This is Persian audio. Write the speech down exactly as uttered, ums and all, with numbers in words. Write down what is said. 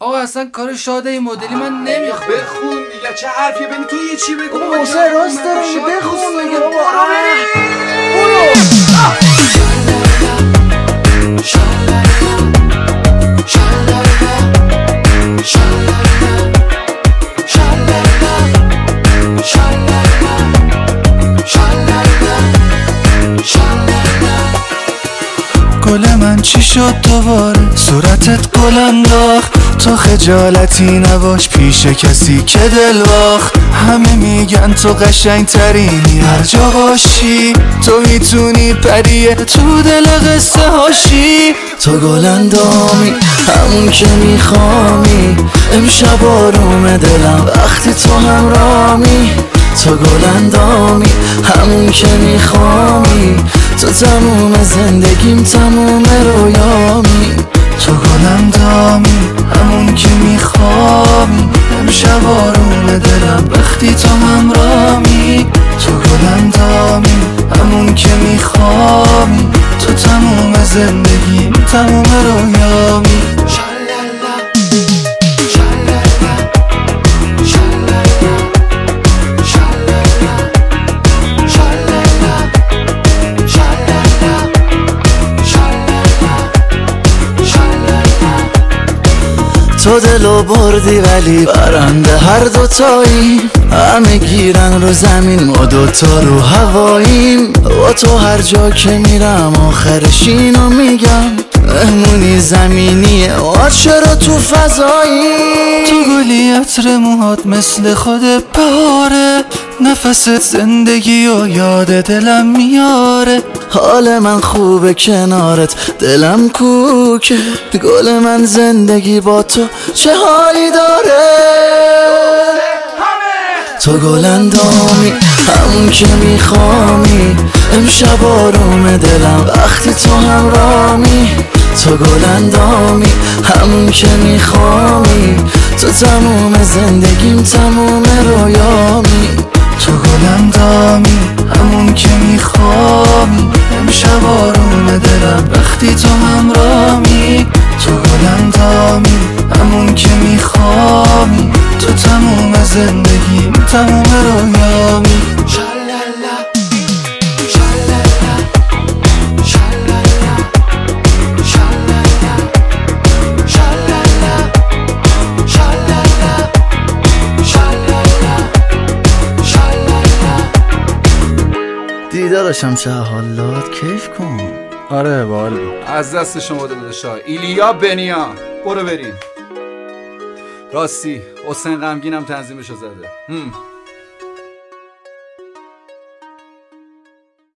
آقا اصلا کار شاده این مدلی من نمیخوام. بخون دیگه، چه حرفیه؟ ببین تو یه چی بگو. بابا حسین راست داره میگه، بخون دیگه بابا. برو بریم گل من چی شد دوباره صورتت گل انداخت، تو خجالتی نباش پیش کسی که دل باخت. همه میگن تو قشنگ ترینی هر جا باشی، تو میتونی پریه تو دل قصه هاشی. تو گل اندامی همون که میخوامی، امشب آروم دلم وقتی تو همرامی. تو گل اندامی همون که میخوامی، تو تموم زندگیم تموم رویامی. تو گل اندامی همون که میخوامی، امشب آروم دلم وقتی تو همرامی. تو گل اندامی همون که میخوامی، تو تموم زندگیم تموم رویامی. تو دلو بردی ولی برنده هر دوتایی، همه گیرن رو زمین ما دوتا رو هواییم. با تو هر جا که میرم آخرش اینو میگم، مهمونی زمینیه ما چرا تو فضایی. تو گلی عطر موهات مثل خود بهاره، نفست زندگی و یاد دلم میاره. حال من خوبه کنارت دلم کوکه، گل من زندگی با تو چه حالی داره. تو گل اندامی همون که میخوامی، امشب آروم دلم وقتی تو همرامی. تو گل اندامی همون که میخوامی، تو تموم زندگیم تموم رویامی. تو گل اندامی همون که میخوامی، امشب آروم دلم وقتی تو همرامی. تو گل اندامی همون که میخوامی، تو تموم زندگیم تموم رویامی. دیدارشم چه حالات، کیف کن. آره باحال بود. از دست شما داداشا ایلیا بنیا. برو بریم. راستی حسین غمگینم تنظیمشو زده. هم